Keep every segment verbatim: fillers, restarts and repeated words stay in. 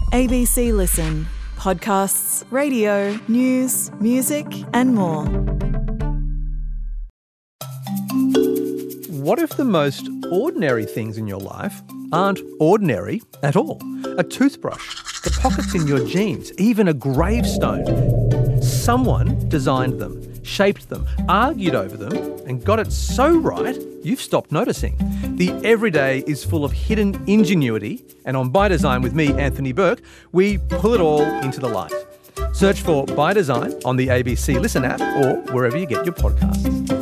A B C Listen. Podcasts, radio, news, music and more. What if the most ordinary things in your life aren't ordinary at all? A toothbrush, the pockets in your jeans, even a gravestone. Someone designed them, shaped them, argued over them, and got it so right, you've stopped noticing. The everyday is full of hidden ingenuity, and on By Design with me, Anthony Burke, we pull it all into the light. Search for By Design on the A B C Listen app or wherever you get your podcasts.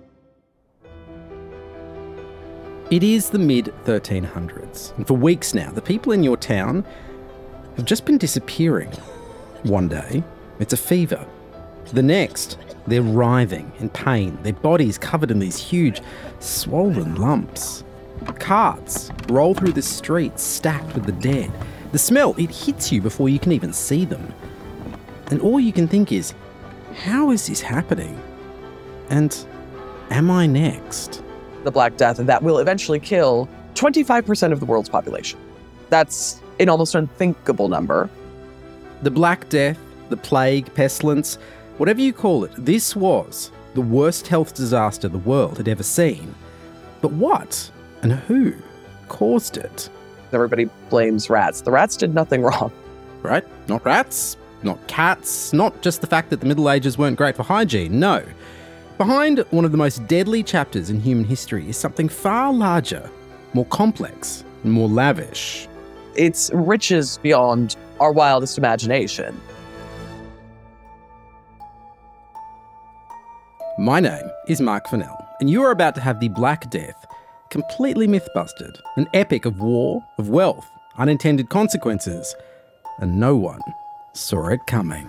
It is the mid thirteen hundreds, and for weeks now, the people in your town have just been disappearing. One day, it's a fever. The next, they're writhing in pain, their bodies covered in these huge, swollen lumps. Carts roll through the streets stacked with the dead. The smell, it hits you before you can even see them. And all you can think is, how is this happening? And am I next? The Black Death, and that will eventually kill twenty-five percent of the world's population. That's an almost unthinkable number. The Black Death, the plague, pestilence, whatever you call it, this was the worst health disaster the world had ever seen. But what and who caused it? Everybody blames rats. The rats did nothing wrong. Right? Not rats, not cats, not just the fact that the Middle Ages weren't great for hygiene, no. Behind one of the most deadly chapters in human history is something far larger, more complex, and more lavish. It's riches beyond our wildest imagination. My name is Mark Fennell, and you are about to have the Black Death completely myth-busted, an epic of war, of wealth, unintended consequences, and no one saw it coming.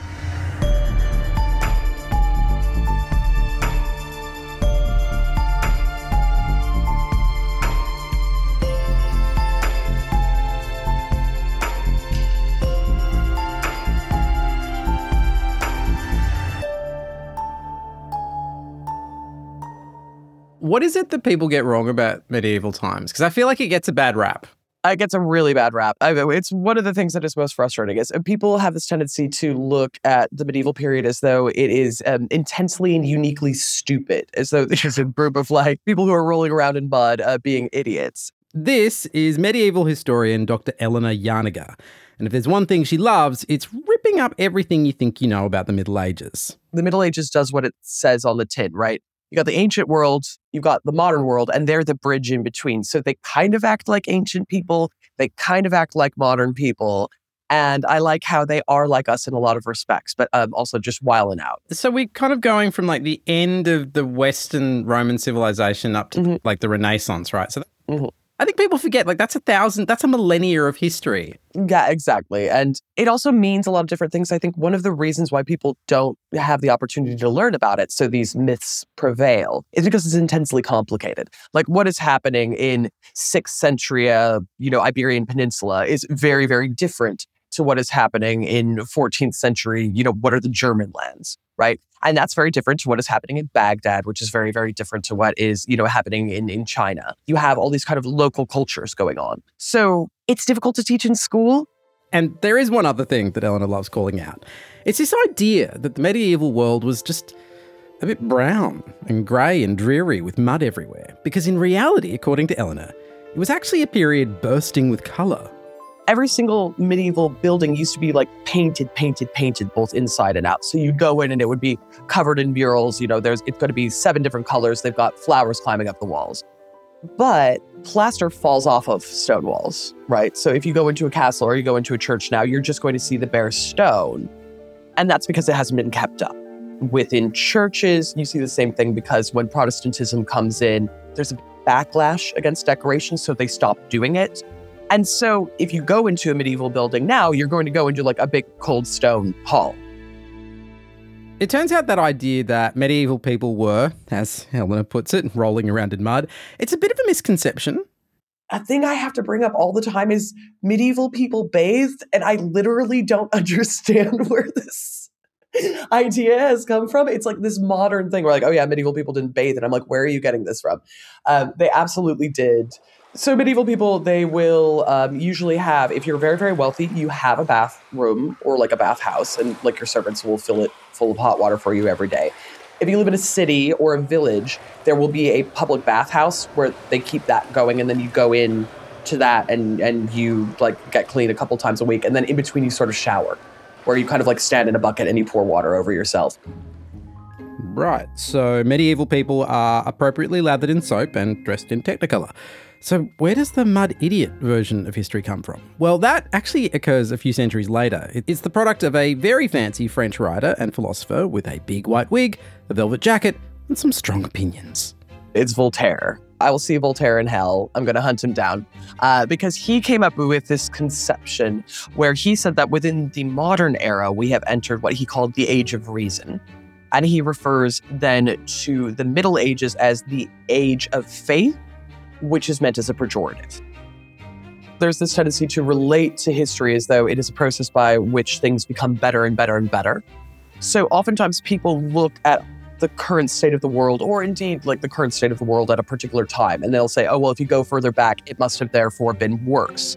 What is it that people get wrong about medieval times? Because I feel like it gets a bad rap. It gets a really bad rap. I, it's one of the things that is most frustrating is people have this tendency to look at the medieval period as though it is um, intensely and uniquely stupid, as though there's a group of like people who are rolling around in mud uh, being idiots. This is medieval historian Doctor Eleanor Janega. And if there's one thing she loves, it's ripping up everything you think you know about the Middle Ages. The Middle Ages does what it says on the tin, right? You got the ancient world, you've got the modern world, and they're the bridge in between. So they kind of act like ancient people, they kind of act like modern people, and I like how they are like us in a lot of respects, but um, also just wilding out. So we're kind of going from like the end of the Western Roman civilization up to mm-hmm. like the Renaissance, right? So th- mm-hmm. I think people forget, like, that's a thousand, that's a millennia of history. Yeah, exactly. And it also means a lot of different things. I think one of the reasons why people don't have the opportunity to learn about it, so these myths prevail, is because it's intensely complicated. Like, what is happening in sixth century, uh, you know, Iberian Peninsula is very, very different to what is happening in fourteenth century, you know, what are the German lands, right? And that's very different to what is happening in Baghdad, which is very, very different to what is, you know, happening in, in China. You have all these kind of local cultures going on. So it's difficult to teach in school. And there is one other thing that Eleanor loves calling out. It's this idea that the medieval world was just a bit brown and grey and dreary with mud everywhere. Because in reality, according to Eleanor, it was actually a period bursting with colour. Every single medieval building used to be like painted, painted, painted, both inside and out. So you'd go in and it would be covered in murals. You know, there's it's going to be seven different colors. They've got flowers climbing up the walls. But plaster falls off of stone walls, right? So if you go into a castle or you go into a church now, you're just going to see the bare stone. And that's because it hasn't been kept up. Within churches, you see the same thing because when Protestantism comes in, there's a backlash against decoration, so they stop doing it. And so if you go into a medieval building now, you're going to go into like a big cold stone hall. It turns out that idea that medieval people were, as Eleanor puts it, rolling around in mud, it's a bit of a misconception. A thing I have to bring up all the time is medieval people bathed, and I literally don't understand where this idea has come from. It's like this modern thing. We're like, oh yeah, medieval people didn't bathe. And I'm like, where are you getting this from? Um, they absolutely did. So medieval people, they will um, usually have, if you're very, very wealthy, you have a bathroom or like a bathhouse, and like your servants will fill it full of hot water for you every day. If you live in a city or a village, there will be a public bathhouse where they keep that going, and then you go in to that and, and you like get clean a couple times a week, and then in between you sort of shower, where you kind of like stand in a bucket and you pour water over yourself. Right, so medieval people are appropriately lathered in soap and dressed in Technicolor. So where does the mud idiot version of history come from? Well, that actually occurs a few centuries later. It's the product of a very fancy French writer and philosopher with a big white wig, a velvet jacket, and some strong opinions. It's Voltaire. I will see Voltaire in hell. I'm going to hunt him down uh, because he came up with this conception where he said that within the modern era, we have entered what he called the Age of Reason. And he refers then to the Middle Ages as the Age of Faith, which is meant as a pejorative. There's this tendency to relate to history as though it is a process by which things become better and better and better. So oftentimes people look at the current state of the world, or indeed like the current state of the world at a particular time, and they'll say, oh, well, if you go further back, it must have therefore been worse.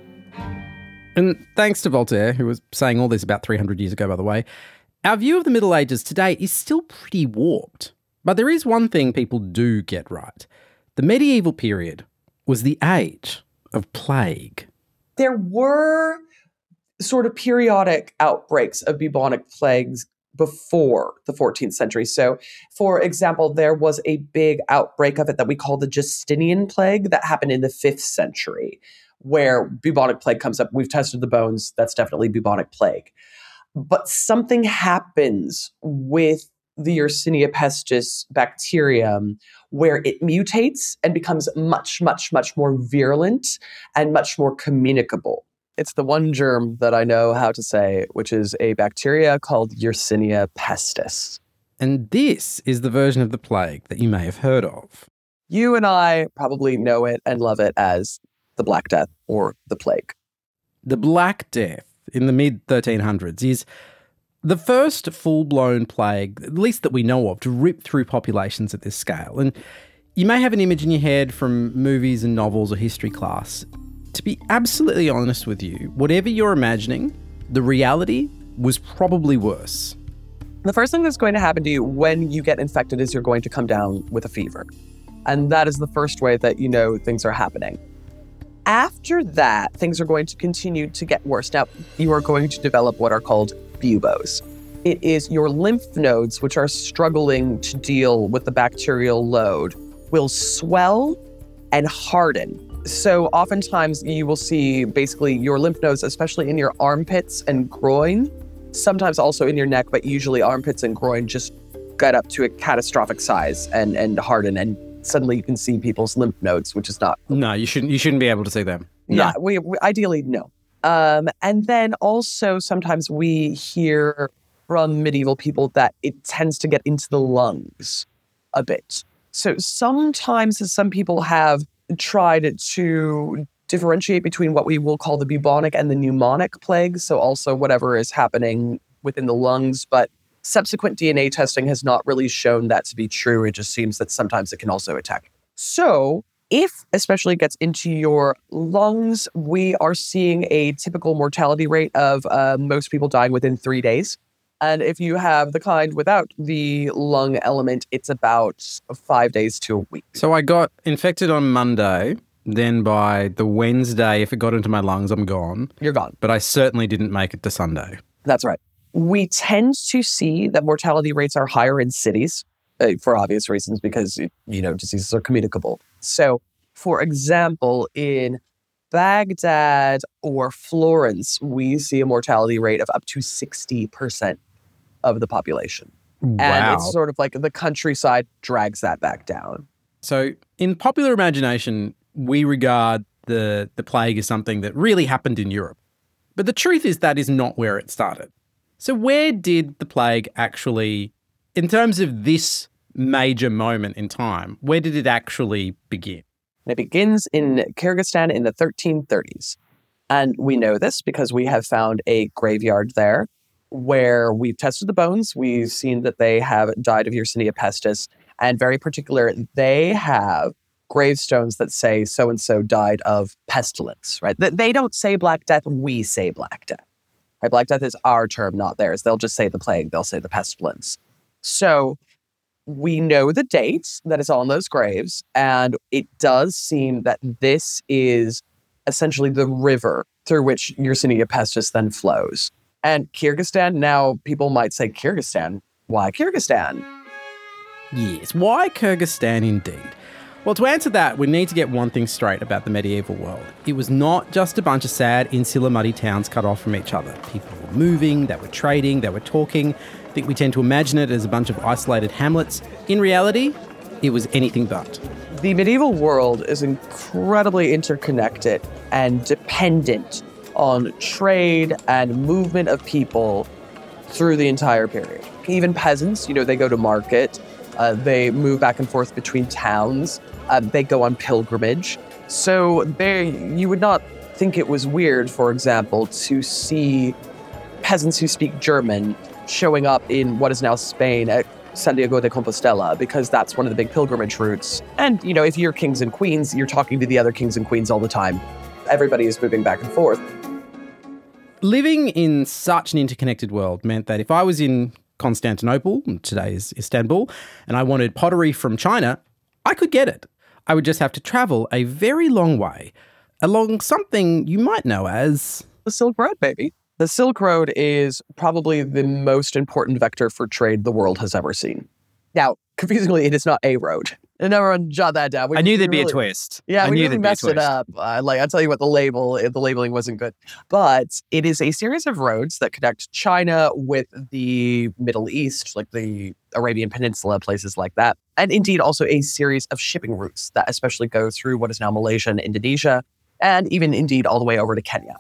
And thanks to Voltaire, who was saying all this about three hundred years ago, by the way, our view of the Middle Ages today is still pretty warped. But there is one thing people do get right. The medieval period was the age of plague. There were sort of periodic outbreaks of bubonic plagues before the fourteenth century. So, for example, there was a big outbreak of it that we call the Justinian plague that happened in the fifth century, where bubonic plague comes up. We've tested the bones. That's definitely bubonic plague. But something happens with the Yersinia pestis bacterium where it mutates and becomes much, much, much more virulent and much more communicable. It's the one germ that I know how to say, which is a bacteria called Yersinia pestis. And this is the version of the plague that you may have heard of. You and I probably know it and love it as the Black Death or the plague. The Black Death in the mid thirteen hundreds is the first full-blown plague, at least that we know of, to rip through populations at this scale. And you may have an image in your head from movies and novels or history class. To be absolutely honest with you, whatever you're imagining, the reality was probably worse. The first thing that's going to happen to you when you get infected is you're going to come down with a fever. And that is the first way that you know things are happening. After that, things are going to continue to get worse. Now, you are going to develop what are called buboes. It is your lymph nodes, which are struggling to deal with the bacterial load, will swell and harden. So oftentimes you will see basically your lymph nodes, especially in your armpits and groin, sometimes also in your neck, but usually armpits and groin just get up to a catastrophic size and, and harden. And suddenly you can see people's lymph nodes, which is not... No, you shouldn't You shouldn't be able to see them. Yeah, we, we ideally, no. Um, and then also sometimes we hear from medieval people that it tends to get into the lungs a bit. So sometimes some people have tried to differentiate between what we will call the bubonic and the pneumonic plague. So also whatever is happening within the lungs, but subsequent D N A testing has not really shown that to be true. It just seems that sometimes it can also attack. So if especially it gets into your lungs, we are seeing a typical mortality rate of uh, most people dying within three days. And if you have the kind without the lung element, it's about five days to a week. So I got infected on Monday. Then by the Wednesday, if it got into my lungs, I'm gone. You're gone. But I certainly didn't make it to Sunday. That's right. We tend to see that mortality rates are higher in cities uh, for obvious reasons because, you know, diseases are communicable. So, for example, in Baghdad or Florence, we see a mortality rate of up to sixty percent of the population. Wow. And it's sort of like the countryside drags that back down. So in popular imagination, we regard the, the plague as something that really happened in Europe. But the truth is that is not where it started. So where did the plague actually, in terms of this major moment in time, where did it actually begin? It begins in Kyrgyzstan in the thirteen thirties. And we know this because we have found a graveyard there where we've tested the bones. We've seen that they have died of Yersinia pestis. And very particular, they have gravestones that say so-and-so died of pestilence, right? Th- They don't say Black Death, we say Black Death. Right? Black Death is our term, not theirs. They'll just say the plague, they'll say the pestilence. So we know the date that is on those graves, and it does seem that this is essentially the river through which Yersinia pestis then flows. And Kyrgyzstan, now people might say Kyrgyzstan. Why Kyrgyzstan? Yes, why Kyrgyzstan indeed? Well, to answer that, we need to get one thing straight about the medieval world. It was not just a bunch of sad, insular, muddy towns cut off from each other. People were moving, they were trading, they were talking. I think we tend to imagine it as a bunch of isolated hamlets. In reality, it was anything but. The medieval world is incredibly interconnected and dependent on trade and movement of people through the entire period. Even peasants, you know, they go to market, uh, they move back and forth between towns, uh, they go on pilgrimage. So they, you would not think it was weird, for example, to see peasants who speak German showing up in what is now Spain at Santiago de Compostela, because that's one of the big pilgrimage routes. And, you know, if you're kings and queens, you're talking to the other kings and queens all the time. Everybody is moving back and forth. Living in such an interconnected world meant that if I was in Constantinople, today is Istanbul, and I wanted pottery from China, I could get it. I would just have to travel a very long way along something you might know as the Silk Road, baby. The Silk Road is probably the most important vector for trade the world has ever seen. Now, confusingly, it is not a road. And everyone jot that down. We, I knew there'd really, be a twist. Yeah, I we knew really there'd be a messed it twist. up. Uh, like, I'll tell you what, the label, the labeling wasn't good. But it is a series of roads that connect China with the Middle East, like the Arabian Peninsula, places like that. And indeed, also a series of shipping routes that especially go through what is now Malaysia and Indonesia, and even indeed all the way over to Kenya.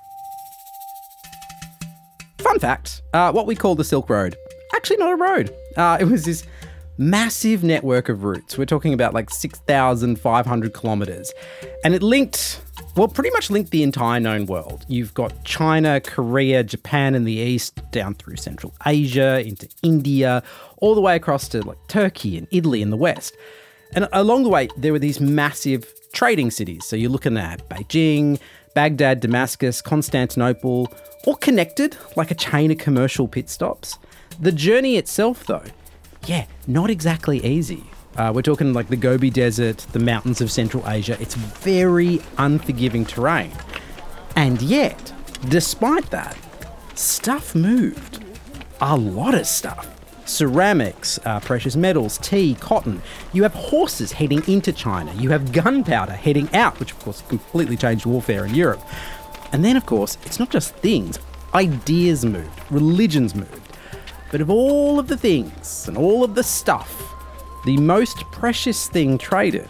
Fun fact, uh, what we call the Silk Road, actually not a road. Uh, it was this massive network of routes. We're talking about like six thousand five hundred kilometres. And it linked, well, pretty much linked the entire known world. You've got China, Korea, Japan in the east, down through Central Asia, into India, all the way across to like Turkey and Italy in the west. And along the way, there were these massive trading cities. So you're looking at Beijing, Baghdad, Damascus, Constantinople, all connected like a chain of commercial pit stops. The journey itself, though, yeah, not exactly easy. Uh, we're talking like the Gobi Desert, the mountains of Central Asia. It's very unforgiving terrain. And yet, despite that, stuff moved. A lot of stuff. Ceramics, uh, precious metals, tea, cotton. You have horses heading into China. You have gunpowder heading out, which of course completely changed warfare in Europe. And then, of course, it's not just things. Ideas moved. Religions moved. But of all of the things and all of the stuff, the most precious thing traded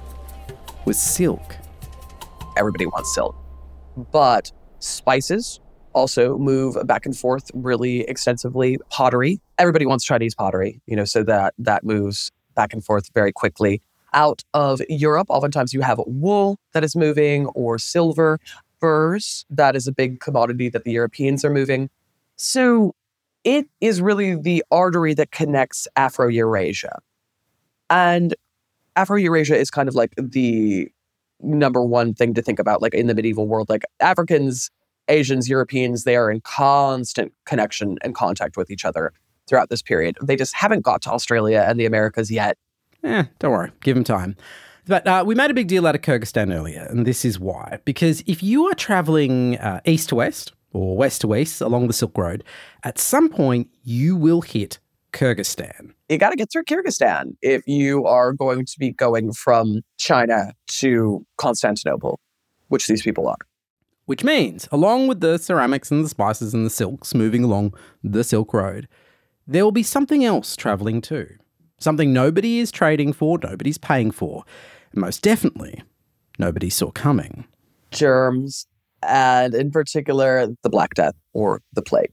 was silk. Everybody wants silk. But spices also move back and forth really extensively. Pottery. Everybody wants Chinese pottery, you know, so that that moves back and forth very quickly. Out of Europe, oftentimes you have wool that is moving, or silver. Furs, that is a big commodity that the Europeans are moving. So it is really the artery that connects Afro-Eurasia. And Afro-Eurasia is kind of like the number one thing to think about, like in the medieval world. Like Africans, Asians, Europeans, they are in constant connection and contact with each other throughout this period. They just haven't got to Australia and the Americas yet. Eh, don't worry, give them time. But uh, we made a big deal out of Kyrgyzstan earlier, and this is why. Because if you are travelling uh, east to west, or west to east along the Silk Road, at some point you will hit Kyrgyzstan. You got to get through Kyrgyzstan if you are going to be going from China to Constantinople, which these people are. Which means, along with the ceramics and the spices and the silks moving along the Silk Road, there will be something else travelling too. Something nobody is trading for, nobody's paying for. And most definitely, nobody saw coming. Germs, and in particular, the Black Death or the plague.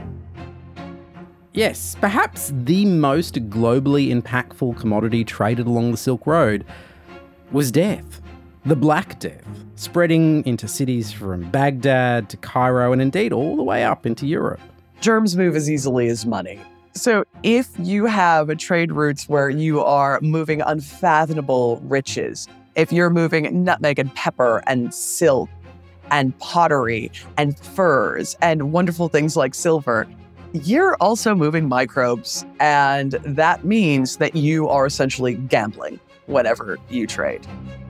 Yes, perhaps the most globally impactful commodity traded along the Silk Road was death. The Black Death, spreading into cities from Baghdad to Cairo and indeed all the way up into Europe. Germs move as easily as money. So if you have a trade routes where you are moving unfathomable riches, If you're moving nutmeg and pepper and silk and pottery and furs and wonderful things like silver, you're also moving microbes. And that means that you are essentially gambling whenever you trade.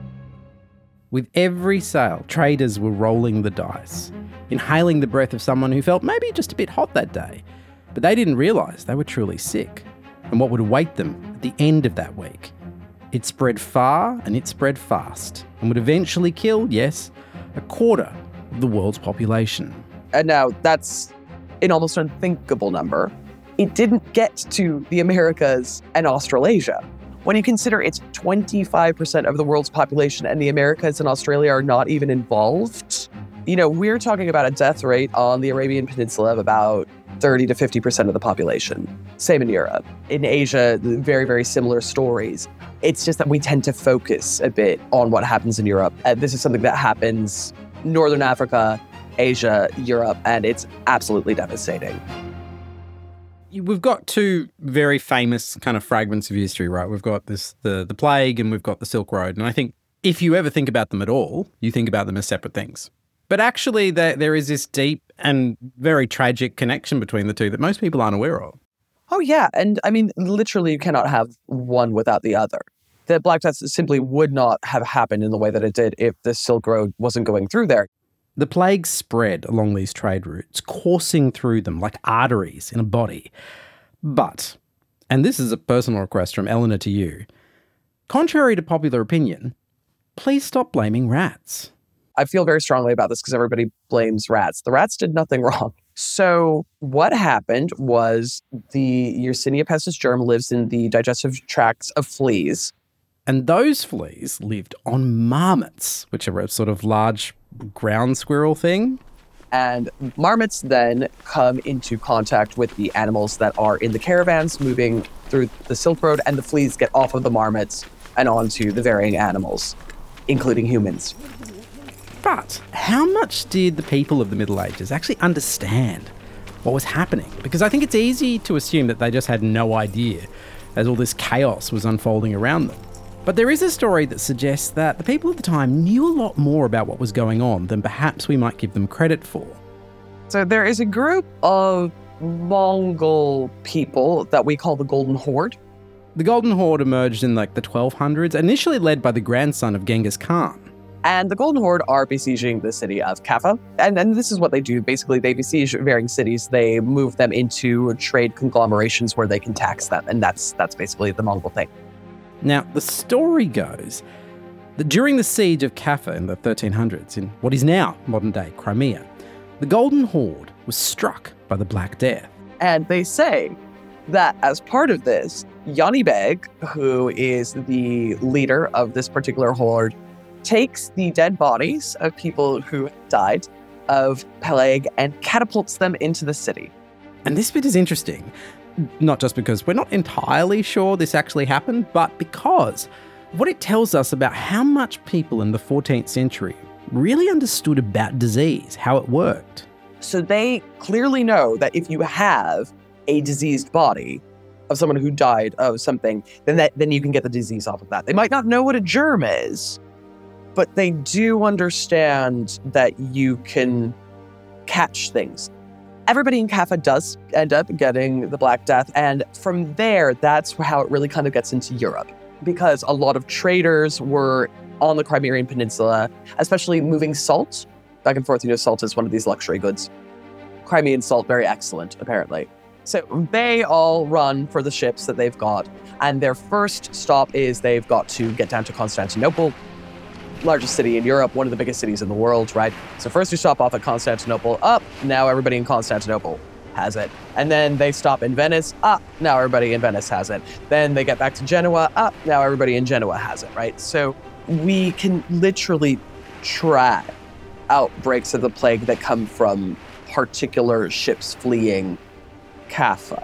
With every sale, traders were rolling the dice, inhaling the breath of someone who felt maybe just a bit hot that day. But they didn't realise they were truly sick and what would await them at the end of that week. It spread far and it spread fast and would eventually kill, yes, a quarter of the world's population. And now that's an almost unthinkable number. It didn't get to the Americas and Australasia. When you consider it's twenty-five percent of the world's population and the Americas and Australia are not even involved, you know, we're talking about a death rate on the Arabian Peninsula of about thirty to fifty percent of the population. Same in Europe. In Asia, very, very similar stories. It's just that we tend to focus a bit on what happens in Europe. And this is something that happens Northern Africa, Asia, Europe, and it's absolutely devastating. We've got two very famous kind of fragments of history, right? We've got this the, the plague and we've got the Silk Road. And I think if you ever think about them at all, you think about them as separate things. But actually, there, there is this deep and very tragic connection between the two that most people aren't aware of. Oh, yeah. And I mean, literally, you cannot have one without the other. The Black Death simply would not have happened in the way that it did if the Silk Road wasn't going through there. The plague spread along these trade routes, coursing through them like arteries in a body. But, and this is a personal request from Eleanor to you, contrary to popular opinion, please stop blaming rats. I feel very strongly about this because everybody blames rats. The rats did nothing wrong. So what happened was the Yersinia pestis germ lives in the digestive tracts of fleas. And those fleas lived on marmots, which are a sort of large ground squirrel thing. And marmots then come into contact with the animals that are in the caravans moving through the Silk Road, and the fleas get off of the marmots and onto the varying animals, including humans. But how much did the people of the Middle Ages actually understand what was happening? Because I think it's easy to assume that they just had no idea as all this chaos was unfolding around them. But there is a story that suggests that the people of the time knew a lot more about what was going on than perhaps we might give them credit for. So there is a group of Mongol people that we call the Golden Horde. The Golden Horde emerged in like the twelve hundreds, initially led by the grandson of Genghis Khan. And the Golden Horde are besieging the city of Kaffa. And, and this is what they do. Basically, they besiege varying cities. They move them into trade conglomerations where they can tax them. And that's that's basically the Mongol thing. Now, the story goes that during the siege of Kaffa in the thirteen hundreds, in what is now modern-day Crimea, the Golden Horde was struck by the Black Death. And they say that as part of this, Yanni Beg, who is the leader of this particular horde, takes the dead bodies of people who died of plague and catapults them into the city. And this bit is interesting, not just because we're not entirely sure this actually happened, but because what it tells us about how much people in the fourteenth century really understood about disease, how it worked. So they clearly know that if you have a diseased body of someone who died of something, then that then you can get the disease off of that. They might not know what a germ is, but they do understand that you can catch things. Everybody in Kaffa does end up getting the Black Death, and from there, that's how it really kind of gets into Europe, because a lot of traders were on the Crimean Peninsula, especially moving salt back and forth. You know, salt is one of these luxury goods. Crimean salt, very excellent, apparently. So they all run for the ships that they've got, and their first stop is they've got to get down to Constantinople, largest city in Europe, one of the biggest cities in the world, right? So first you stop off at Constantinople, up, now everybody in Constantinople has it. And then they stop in Venice, up, now everybody in Venice has it. Then they get back to Genoa, up, now everybody in Genoa has it, right? So we can literally track outbreaks of the plague that come from particular ships fleeing Kaffa.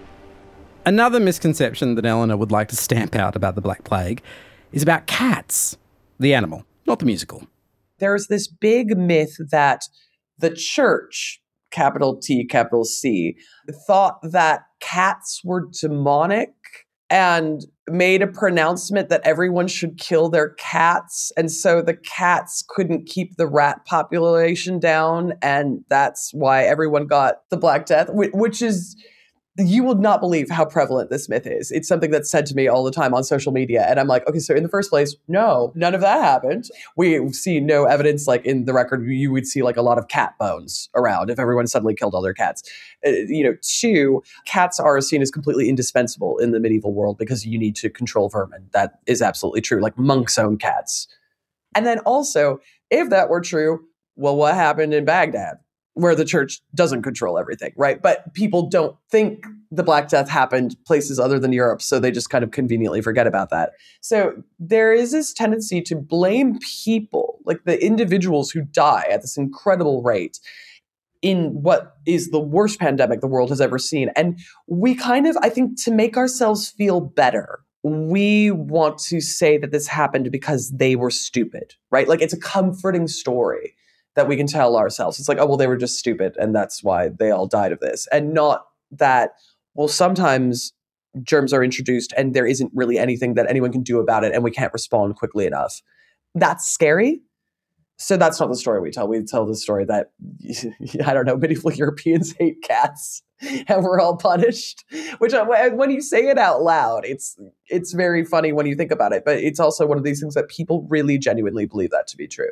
Another misconception that Eleanor would like to stamp out about the Black Plague is about cats. The animal, not the musical. There's this big myth that the church, capital T, capital C, thought that cats were demonic. And made a pronouncement that everyone should kill their cats. And so the cats couldn't keep the rat population down. And that's why everyone got the Black Death, which is, you will not believe how prevalent this myth is. It's something that's said to me all the time on social media. And I'm like, okay, so in the first place, no, none of that happened. We see no evidence, like in the record, you would see like a lot of cat bones around if everyone suddenly killed all their cats. Uh, you know, two, cats are seen as completely indispensable in the medieval world because you need to control vermin. That is absolutely true, like monks own cats. And then also, if that were true, well, what happened in Baghdad? Where the church doesn't control everything, right? But people don't think the Black Death happened places other than Europe, so they just kind of conveniently forget about that. So there is this tendency to blame people, like the individuals who die at this incredible rate, in what is the worst pandemic the world has ever seen. And we kind of, I think, to make ourselves feel better, we want to say that this happened because they were stupid, right? Like it's a comforting story that we can tell ourselves. It's like, oh, well, they were just stupid and that's why they all died of this. And not that, well, sometimes germs are introduced and there isn't really anything that anyone can do about it and we can't respond quickly enough. That's scary. So that's not the story we tell. We tell the story that, I don't know, medieval Europeans hate cats and we're all punished, which when you say it out loud, it's it's very funny when you think about it. But it's also one of these things that people really genuinely believe that to be true.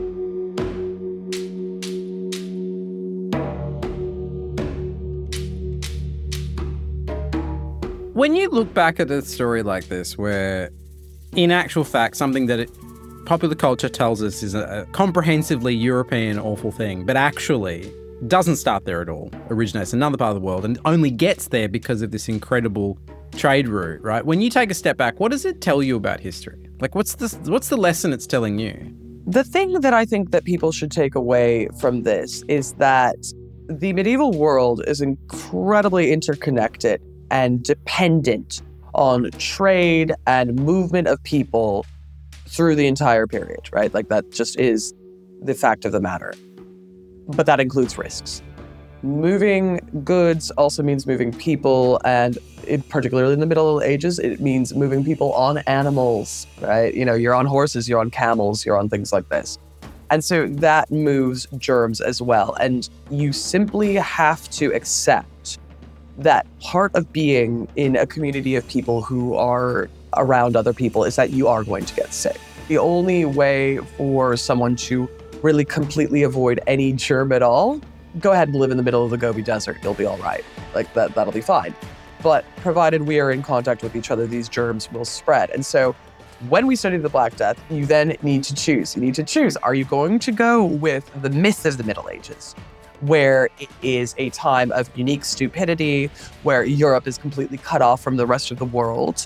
When you look back at a story like this, where in actual fact, something that it, popular culture tells us is a, a comprehensively European awful thing, but actually doesn't start there at all, originates in another part of the world and only gets there because of this incredible trade route, right? When you take a step back, what does it tell you about history? Like, what's the, what's the lesson it's telling you? The thing that I think that people should take away from this is that the medieval world is incredibly interconnected and dependent on trade and movement of people through the entire period, right? Like that just is the fact of the matter. But that includes risks. Moving goods also means moving people, and it, particularly in the Middle Ages, it means moving people on animals, right? You know, you're on horses, you're on camels, you're on things like this. And so that moves germs as well. And you simply have to accept that part of being in a community of people who are around other people is that you are going to get sick. The only way for someone to really completely avoid any germ at all, go ahead and live in the middle of the Gobi Desert. You'll be all right. Like that, that'll be fine. But provided we are in contact with each other, these germs will spread. And so when we study the Black Death, you then need to choose. You need to choose. Are you going to go with the myth of the Middle Ages, where it is a time of unique stupidity, where Europe is completely cut off from the rest of the world?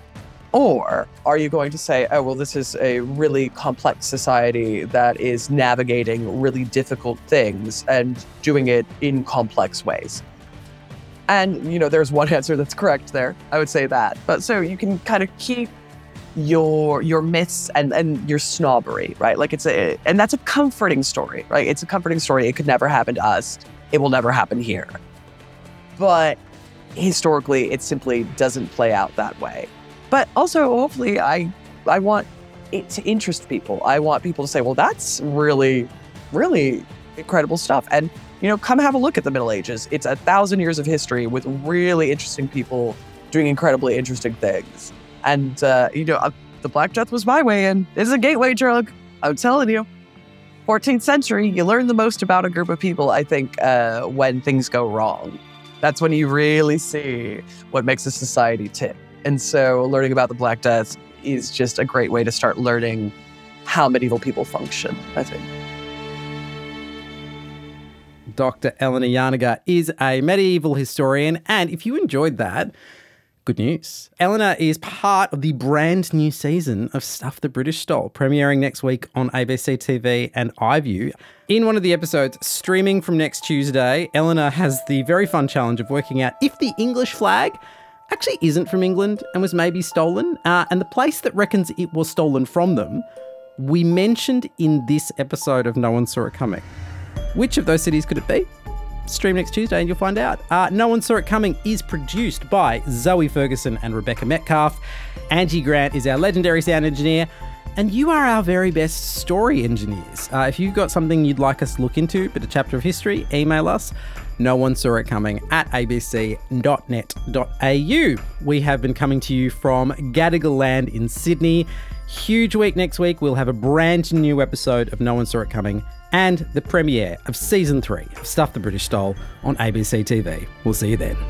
Or are you going to say, oh, well, this is a really complex society that is navigating really difficult things and doing it in complex ways? And, you know, there's one answer that's correct there. I would say that. But so you can kind of keep your your myths and, and your snobbery, right? Like it's a, and that's a comforting story, right? It's a comforting story. It could never happen to us. It will never happen here. But historically, it simply doesn't play out that way. But also, hopefully, I I want it to interest people. I want people to say, well, that's really, really incredible stuff. And, you know, come have a look at the Middle Ages. It's a thousand years of history with really interesting people doing incredibly interesting things. And, uh, you know, uh, the Black Death was my way in. It's a gateway drug. I'm telling you. fourteenth century, you learn the most about a group of people, I think, uh, when things go wrong. That's when you really see what makes a society tick. And so learning about the Black Death is just a great way to start learning how medieval people function, I think. Doctor Eleanor Janega is a medieval historian, and if you enjoyed that, good news. Eleanor is part of the brand new season of Stuff the British Stole, premiering next week on A B C T V and iView. In one of the episodes, streaming from next Tuesday, Eleanor has the very fun challenge of working out if the English flag actually isn't from England and was maybe stolen, uh, and the place that reckons it was stolen from them, we mentioned in this episode of No One Saw It Coming. Which of those cities could it be? Stream next Tuesday and you'll find out. Uh, No One Saw It Coming is produced by Zoe Ferguson and Rebecca Metcalf. Angie Grant is our legendary sound engineer. And you are our very best story engineers. Uh, if you've got something you'd like us to look into, but a chapter of history, email us. No one saw it coming at a b c dot net dot a u. We have been coming to you from Gadigal Land in Sydney. Huge week next week. We'll have a brand new episode of No One Saw It Coming and the premiere of season three of Stuff the British Stole on A B C T V. We'll see you then.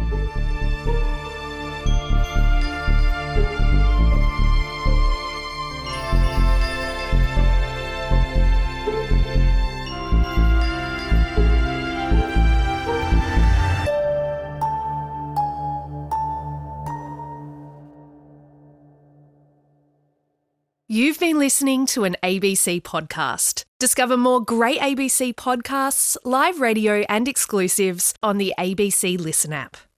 You've been listening to an A B C podcast. Discover more great A B C podcasts, live radio and exclusives on the A B C Listen app.